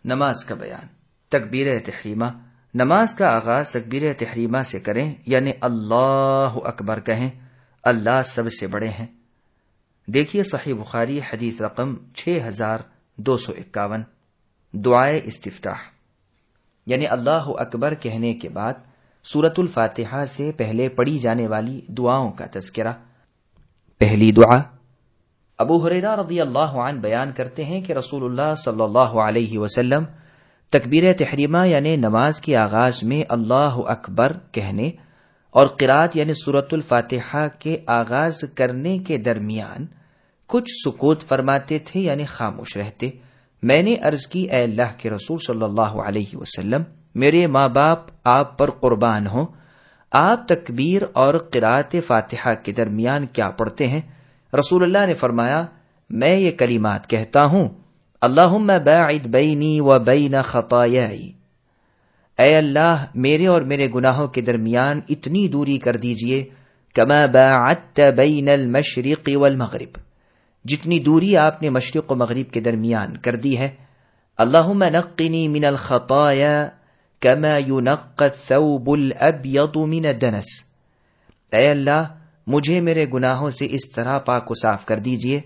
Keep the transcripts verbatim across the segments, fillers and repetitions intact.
نماز کا بیان۔ تکبیر تحریمہ۔ نماز کا آغاز تکبیر تحریمہ سے کریں، یعنی اللہ اکبر کہیں، اللہ سب سے بڑے ہیں۔ دیکھیے صحیح بخاری حدیث رقم چھ ہزار دو سو اکاون۔ دعائے استفتاح، یعنی اللہ اکبر کہنے کے بعد سورۃ الفاتحہ سے پہلے پڑھی جانے والی دعاؤں کا تذکرہ۔ پہلی دعا، ابو ہریرہ رضی اللہ عنہ بیان کرتے ہیں کہ رسول اللہ صلی اللہ علیہ وسلم تکبیر تحریمہ یعنی نماز کے آغاز میں اللہ اکبر کہنے اور قرات یعنی سورۃ الفاتحہ کے آغاز کرنے کے درمیان کچھ سکوت فرماتے تھے، یعنی خاموش رہتے۔ میں نے عرض کی، اے اللہ کے رسول صلی اللہ علیہ وسلم، میرے ماں باپ آپ پر قربان ہوں، آپ تکبیر اور قرات فاتحہ کے درمیان کیا پڑھتے ہیں؟ رسول اللہ نے فرمایا، میں یہ کلمات کہتا ہوں، اللہم باعد بینی و بین خطایائی، اے اللہ میرے اور میرے گناہوں کے درمیان اتنی دوری کر دیجئے، کما باعدت بین المشرق والمغرب، جتنی دوری آپ نے مشرق و مغرب کے درمیان کر دی ہے۔ اللہم نقنی من الخطایا کما ینقی الثوب الابیض من الدنس، اے اللہ مجھے میرے گناہوں سے اس طرح پاک و صاف کر دیجئے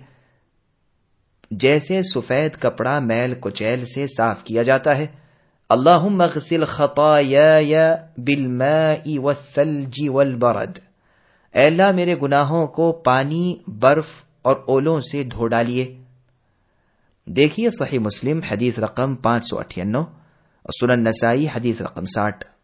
جیسے سفید کپڑا میل کچیل سے صاف کیا جاتا ہے۔ اللہم اغسل خطایای بالماء والثلج والبرد، اے اللہ میرے گناہوں کو پانی، برف اور اولوں سے دھو ڈالیے۔ دیکھیے صحیح مسلم حدیث رقم پانچ سو اٹھانوے اور سنن نسائی حدیث رقم ساٹھ۔